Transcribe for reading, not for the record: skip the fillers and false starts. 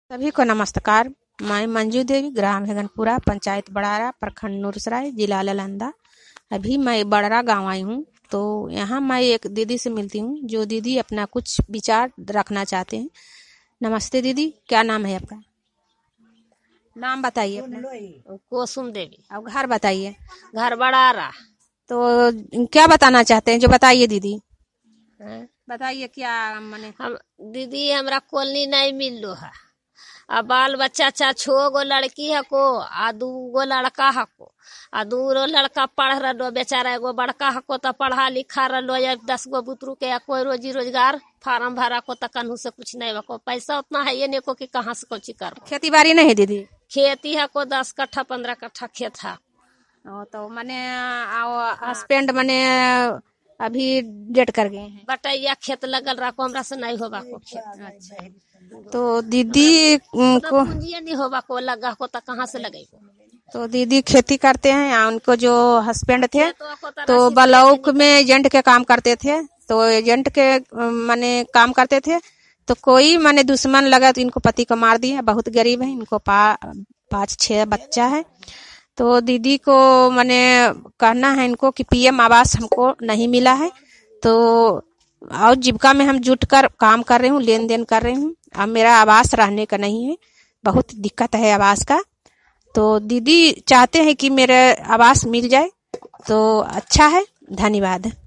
सभी को नमस्कार। मैं मंजू देवी, ग्राम हेगनपुरा, पंचायत बड़ारा, प्रखंड नूरसराय, जिला नालंदा। अभी मैं बड़रा गांव आई हूँ। तो यहाँ मैं एक दीदी से मिलती हूँ, जो दीदी अपना कुछ विचार रखना चाहते हैं। नमस्ते दीदी, क्या नाम है आपका? नाम बताइए अपना। कुसुम देवी। अब घर बताइए। घर बड़ारा। तो क्या बताना चाहते हैं, जो बताइए दीदी। हैं? बताइए क्या माने। हम दीदी हमरा कॉलोनी नहीं मिल लो है। आ बाल बच्चा 6 गो लड़की है को आ 2 गो लड़का है को आ 2 लड़का पढ़ रहो बेचारा। एगो बड़का है को तो पढ़ा लिखा रहो या 10 गो बुतरू के कोई रोजी रोजगार फार्म भरा को तो कन्हू से कुछ नहीं को पैसा उतना है ये नहीं को कि कहाँ से कुछ कर। खेती बाड़ी नहीं है दीदी? खेती है को 10 कट्ठा 15 कट्ठा खेत है। तो माने हस्बैंड माने अभी डेट कर गए हैं। बटैया खेत लगल रखो हमरा से नहीं होगा को खेत। अच्छा। तो दीदी को पूंजी नहीं होगा को लगा को तो कहाँ से लगेगा। तो दीदी खेती करते हैं या उनको जो हस्बैंड थे तो ब्लॉक में एजेंट के काम करते थे। तो एजेंट के माने काम करते थे। तो कोई माने दुश्मन लगा तो इनको पति को मार दिया। बहुत गरीब है, इनको 5-6 बच्चा है। तो दीदी को माने कहना है इनको कि पीएम आवास हमको नहीं मिला है। तो और जीविका में हम जुट कर काम कर रही हूँ, लेन देन कर रही हूँ। अब मेरा आवास रहने का नहीं है, बहुत दिक्कत है आवास का। तो दीदी चाहते हैं कि मेरा आवास मिल जाए तो अच्छा है। धन्यवाद।